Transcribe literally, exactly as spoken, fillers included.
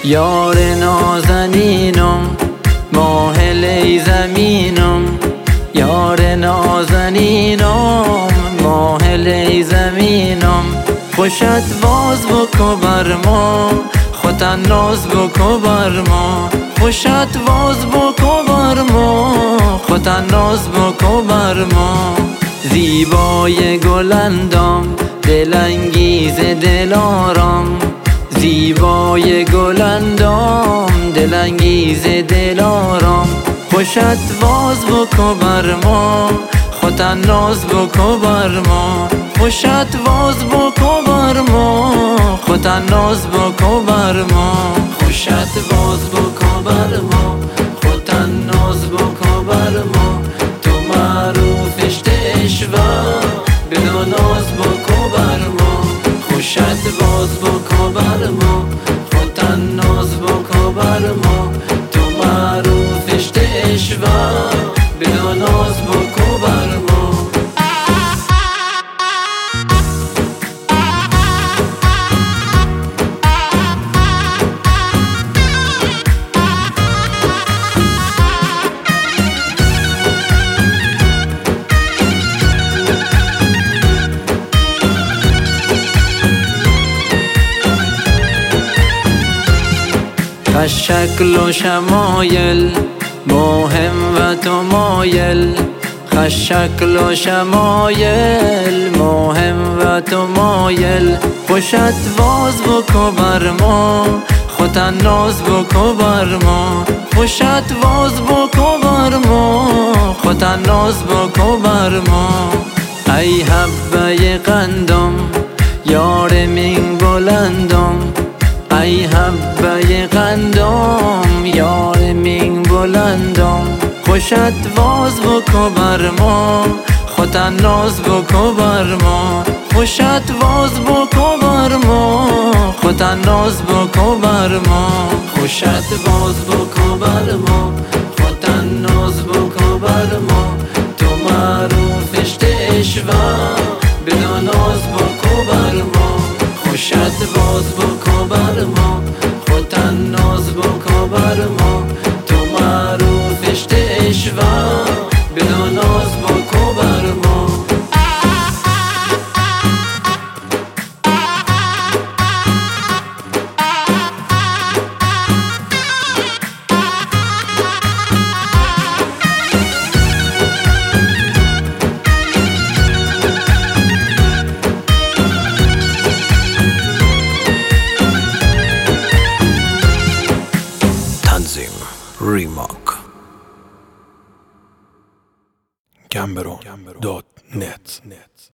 یار نازنینم ماهل ای زمینم، یار نازنینم ماهل ای زمینم. خوشت باز بکو بر ما، خوتن ناز بکو بر ما. خوشت باز بکو بر ما، خوتن ناز بکو بر ما. زیبای گلندام دلانگیز دلارام، زیبای گلندام دلانگیز دلارام. خوشت باز بکو بر ما، خوتن ناز بکو بر ما. خوشت باز بکو بر ما، خوتن ناز بکو بر ما. خوشت باز بکو بر ما، خوتن ناز بکو بر ما. تو معروف اشتشوا بدو ناز بکو بر ما. خوشت باز بکو بر ما، خوتن ناز بکو بر ما. تو معروف اشتشوا بدو ناز بکو بر ما. خشکل و شمایل مهم و تو مایل، خشکل و شمایل مهم و تو مایل. خوشت باز بکو بر ما، خوتن ناز بکو بر ما. خوشت باز بکو بر ما، خوتن ناز بکو بر ما. ای حبه قندم یار من بلندم، ای حبه قندم یار من بلندم. خوشت باز بکو بر ما، خوتن ناز بکو بر ما. خوشت باز بکو بر ما، خوتن ناز بکو بر ما. خوشت باز بکو بر ما، خوتن ناز بکو بر ما. تو معروف اشتشوا بدو ناز بکو بر ما. خوشت باز بکو بر ما، خوتن ناز بکو بر ما. تو معروف اشتشوا بدو ناز بکو بر ما. Remark Gambero dot net